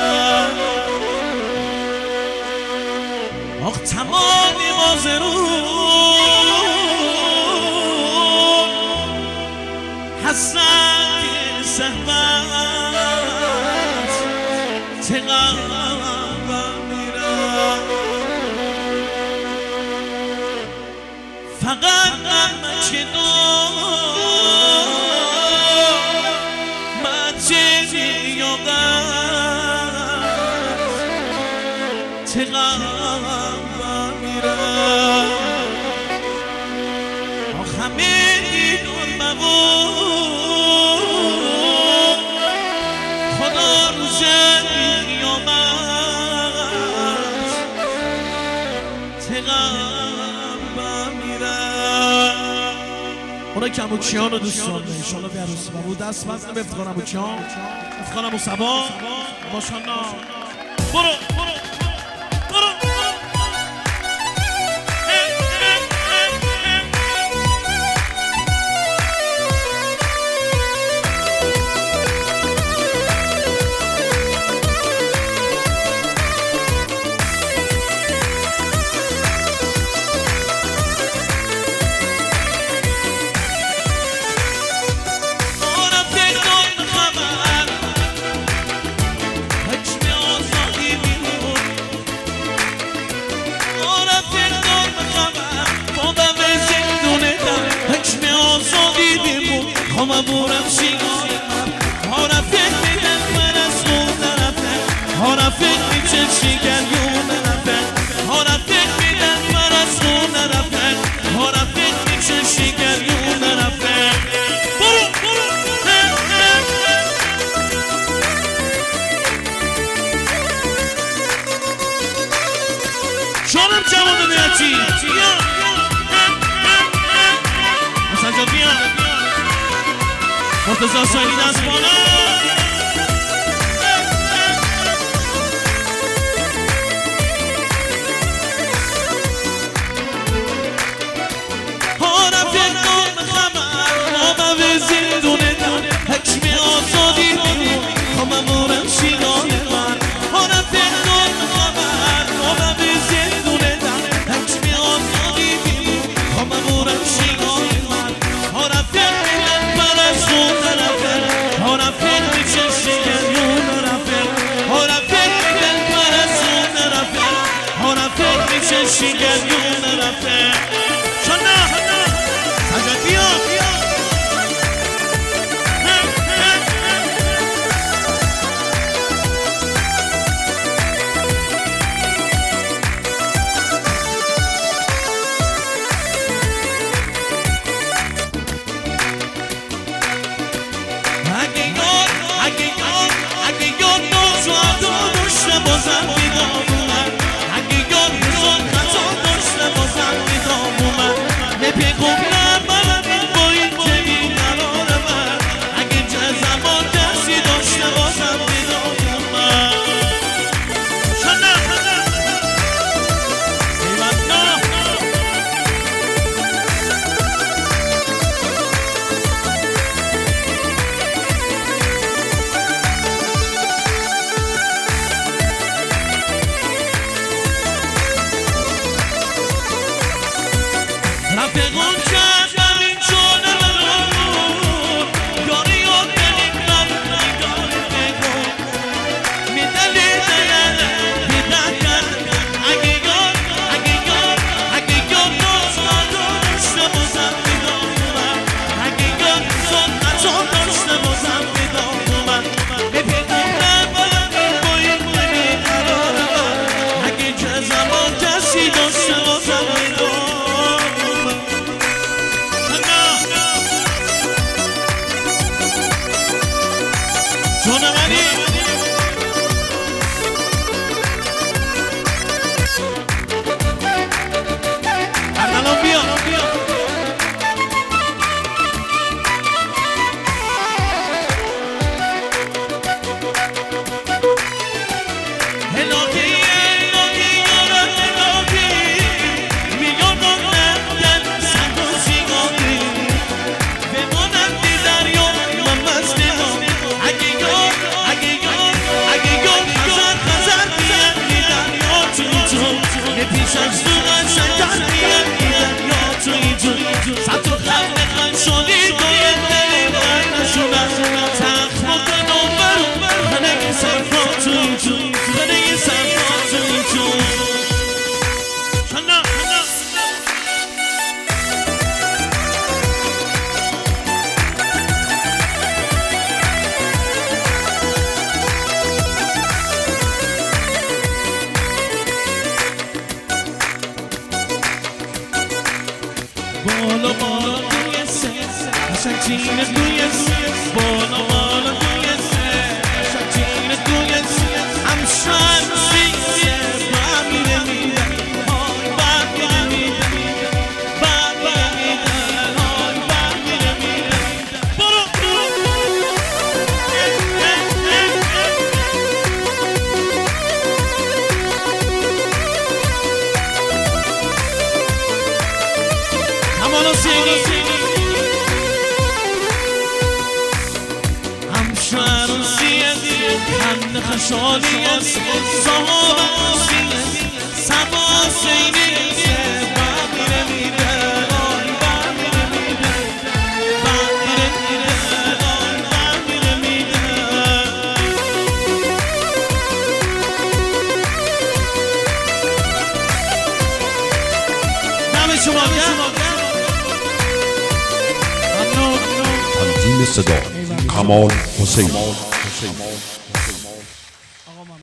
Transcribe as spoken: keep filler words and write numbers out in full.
آخ تمامی مازرون حسن سهمت تقلبم میرم فقط من چه من چه نیاقت تقلبم میرم آخ همه دور مبود خدا روزه نیامد تقلبم میرم. اونا که اموکیان رو دوست دارن انشالله به عروسی بابو دست بزنه به افتخار اموکیان افتخار امو صبا ماشاءالله. برو برو مبورم شیگاه ها رفت میدن من از اون طرفه ها رفت میچه شیگریون رفه ها رفت میدن من از اون طرفه ها رفت میچه شیگریون رفه. برو برو جانم جوان نیاتی بیا مسجد بیا مرتضی سایلی دست بالا ها رفت نام خبر نام زندونه دن حکم آزادی بود خممورم شیران من ها رفت نام خبر نام زندونه دن حکم آزادی بود خممورم شیران من ها رفت شیگریون رفته شنا سجاد بیا اگه یاد اگه یاد اگه یاد نازواد داشته بازم بیدامونم اگه یاد نزاد خطا داشته بازم بیدامونم خند خشانی صحاب اصیل سبا سینی بر میره میره آی بر میره میره بر میره میره آی بر میره میره دم شما گرم تنظیم صدا کمال حسین.